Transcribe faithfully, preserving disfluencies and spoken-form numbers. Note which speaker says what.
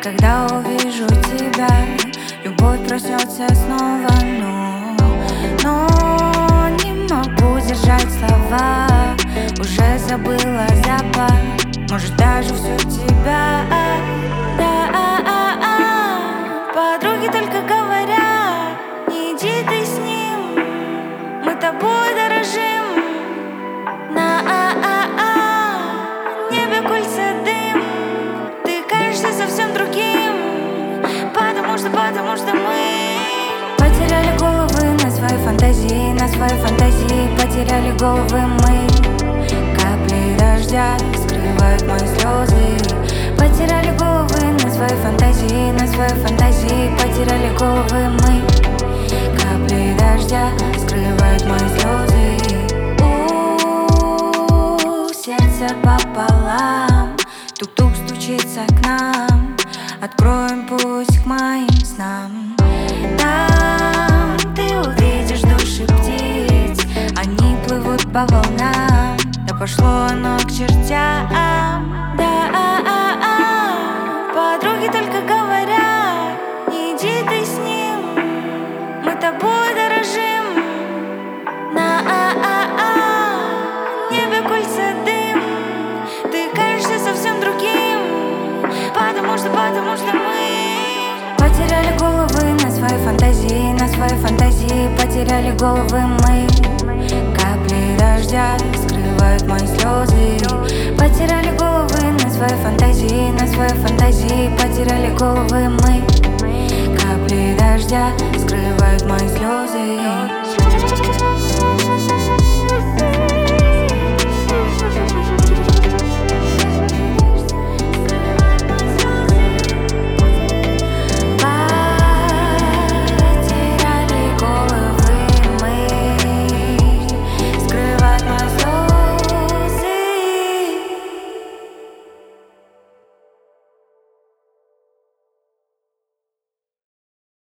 Speaker 1: когда увижу тебя, любовь проснется снова, но, но не могу держать слова. Уже забыла запах, может даже всю тебя. Да, а, а, а. Подруги только говорят: не иди ты с ним, мы тобой дорожим. На а, а, а. Небе кольца дым, ты кажешься совсем другим. Потому что, потому что мы потеряли головы на свои фантазии, на свои фантазии. Потеряли головы мы. Капли дождя скрывают мои слезы. Потеряли головы на свои фантазии, на свои фантазии. Потеряли головы мы. Капли дождя скрывают мои слезы. У-у-у, сердце пополам, тук-тук стучится к нам. Откроем путь к моим снам. Там ты увидишь души птиц, они плывут по волнам. Да пошло оно к чертям. Да, а, а, а. Подруги только говорят: не иди ты с ним, мы тобой дорожим. На а, а, а. Небе кольца дым, ты кажешься совсем другим. Потому что, потому что мы потеряли головы на свои фантазии, на свои фантазии. Потеряли головы мы. Капли дождя скрывают мои слезы. Потеряли головы на свои фантазии, на свои фантазии. Потеряли головы мы. Капли дождя скрывают мои слезы.